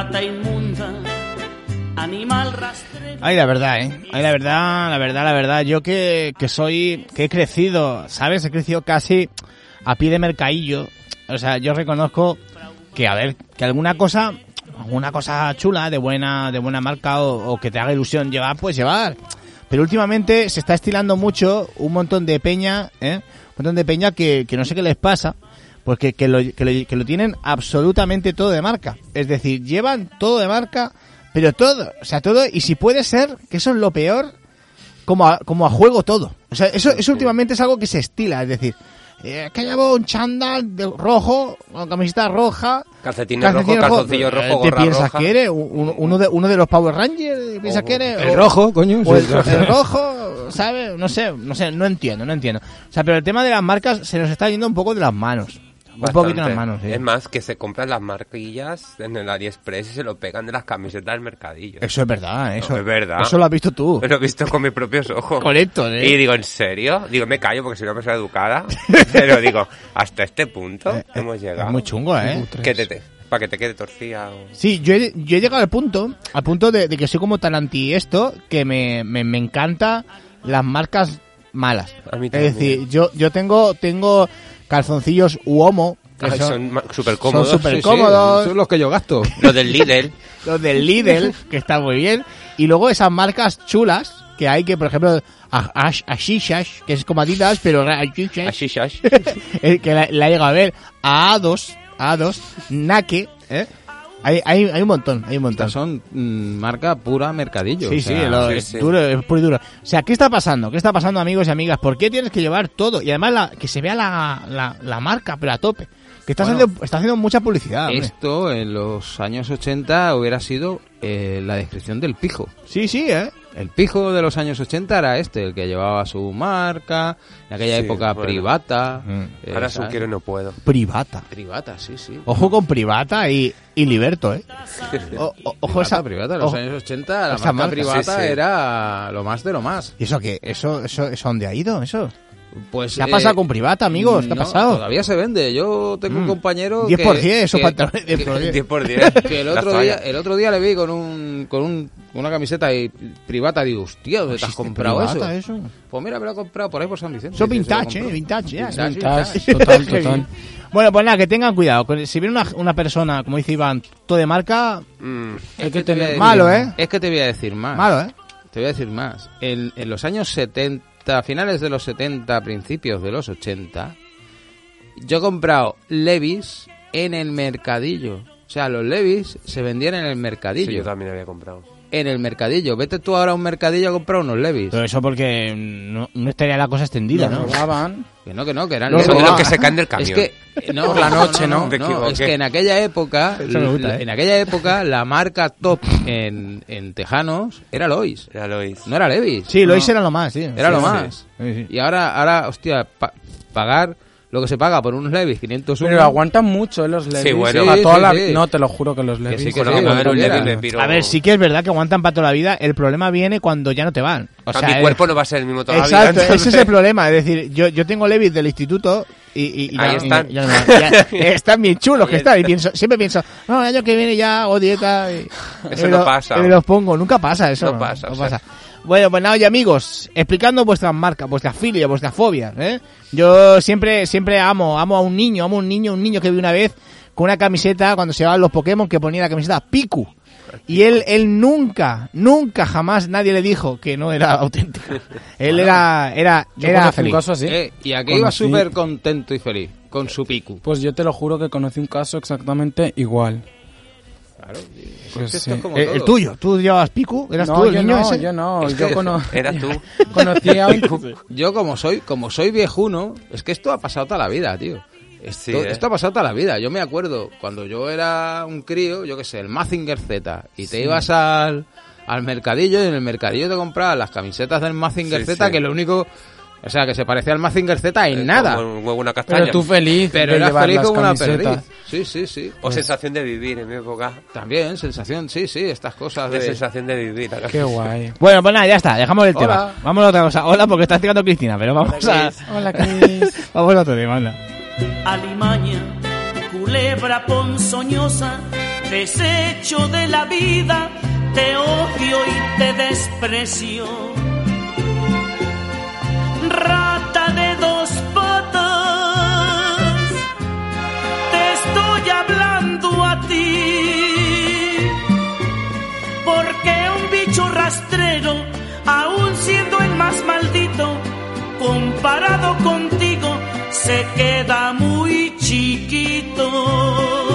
rata inmunda, animal rastrero. Ay, la verdad, Ay, la verdad. Yo que he crecido, ¿sabes? He crecido casi a pie de mercadillo. O sea, yo reconozco que, a ver, que alguna cosa chula, de buena marca o que te haga ilusión llevar, pues llevar. Pero últimamente se está estilando mucho un montón de peña, que no sé qué les pasa, pues que lo tienen absolutamente todo de marca. Es decir, llevan todo de marca, pero todo, o sea, todo, y si puede ser, que eso es lo peor, como a juego todo. O sea, eso últimamente es algo que se estila, es decir, que llevo un chándal rojo, una camiseta roja, calcetines rojo, calzoncillo rojo, gorra ¿Te piensas roja? que eres uno de los Power Rangers? ¿Piensas que eres? El rojo, coño. O el rojo, ¿sabes? No sé, no entiendo. O sea, pero el tema de las marcas se nos está yendo un poco de las manos. Bastante. Un poquito en las manos, sí. Es más, que se compran las marquillas en el AliExpress y se lo pegan de las camisetas del mercadillo. Eso es verdad, eso. No, es verdad. Eso lo has visto tú. Lo he visto con mis propios ojos. Correcto, Y digo, ¿en serio? Digo, me callo porque soy una persona educada. Pero digo, hasta este punto hemos llegado. Es muy chungo, Para que te quede torcida. Sí, yo he llegado al punto de que soy como tan anti esto, que me encanta las marcas malas. A mí también. Es decir, yo tengo calzoncillos Uomo, que son súper cómodos. Son súper cómodos. Son los que yo gasto. Los del Lidl. Los del Lidl, que está muy bien. Y luego esas marcas chulas que hay, que por ejemplo, Ashishash, que es como Adidas, pero Ashishash. que la he llegado a ver. A A2, Nike, Hay un montón. Estas son marca pura mercadillo. Sí, o sea, es duro, es puro y duro. O sea, ¿qué está pasando? ¿Qué está pasando, amigos y amigas? ¿Por qué tienes que llevar todo? Y además que se vea la marca, pero a tope. Que está haciendo mucha publicidad. Esto en los años 80 hubiera sido la descripción del pijo. Sí, El pijo de los años 80 era el que llevaba su marca, en aquella época Privata. Ahora su quiero no puedo. Privata, sí. Ojo con Privata y Liberto, Ojo Privata, en los años 80 la marca Privata era lo más de lo más. ¿Y eso qué? ¿Eso dónde ha ido, eso? Pues, ¿Qué ha pasado con Privata, amigos? ¿Qué ha pasado? Todavía se vende. Yo tengo un compañero 10 por 10, esos pantalones. 10 por 10. Que el otro día le vi con una camiseta y Privata. Digo, hostia, ¿dónde te has comprado eso? Pues mira, me lo he comprado por ahí por San Vicente. Eso vintage, vintage. Total. Bueno, pues nada, que tengan cuidado. Si viene una persona, como dice Iván, todo de marca, hay que tener malo, Es que te voy a decir más. Malo, Te voy a decir más. En los años 70, a finales de los 70, principios de los 80, yo he comprado Levi's en el mercadillo. O sea, los Levi's se vendían en el mercadillo. Sí, yo también había comprado. En el mercadillo. Vete tú ahora a un mercadillo a comprar unos Levi's. Pero eso porque no estaría la cosa extendida, ¿no? Que eran los que se caen del camión. Es que por la noche, ¿no? Es que en aquella época, la marca top en tejanos era Lois. No era Levi's. Sí, Lois era lo más, sí. Era lo más. Sí. Y ahora, hostia, pagar lo que se paga por unos Levi's, 501. Pero aguantan mucho los Levi's. Sí, bueno. No, te lo juro que los Levi's. A ver, sí que es verdad que aguantan para toda la vida. El problema viene cuando ya no te van. O sea, mi cuerpo no va a ser el mismo toda la vida. Exacto, ese es el problema. Es decir, yo tengo Levi's del instituto y ahí están. Están bien chulos que están. Y siempre pienso, no, el año que viene ya hago dieta. Eso no pasa. Y me los pongo. Nunca pasa eso. No pasa. Bueno, pues nada, oye, amigos, explicando vuestras marcas, vuestras filias, vuestras fobias, Yo siempre amo a un niño que vi una vez con una camiseta cuando se llevaban los Pokémon que ponía la camiseta Piku. Y él nunca, jamás nadie le dijo que no era auténtico. Él era feliz. Un caso así. Y aquí iba súper contento y feliz con su Piku. Pues yo te lo juro que conocí un caso exactamente igual. Claro, pues esto es como el tuyo. ¿Tú llevabas Piku? ¿Eras tú el niño ese? Yo no. Eras tú. Conocí a un... Yo como soy viejuno, es que esto ha pasado toda la vida, tío. Esto ha pasado toda la vida. Yo me acuerdo cuando yo era un crío, yo qué sé, el Mazinger Z, y te ibas al mercadillo y en el mercadillo te comprabas las camisetas del Mazinger Z, que lo único... O sea, que se parecía al Mazinger Z en nada. Como un huevo, una castaña. Pero tú feliz. Pero eras feliz como una perdiz. Sí. O sensación de vivir en mi época. También, sensación, sí, estas cosas de sensación de vivir. Qué guay. Bueno, pues nada, ya está, dejamos el tema. Vamos a otra cosa. Hola, porque está explicando Cristina, pero vamos Hola, Cris. Vamos a otro tema, anda. Alimaña, culebra ponzoñosa, desecho de la vida, te odio y te desprecio. Rata de dos patas, te estoy hablando a ti, porque un bicho rastrero, aun siendo el más maldito, comparado contigo, se queda muy chiquito.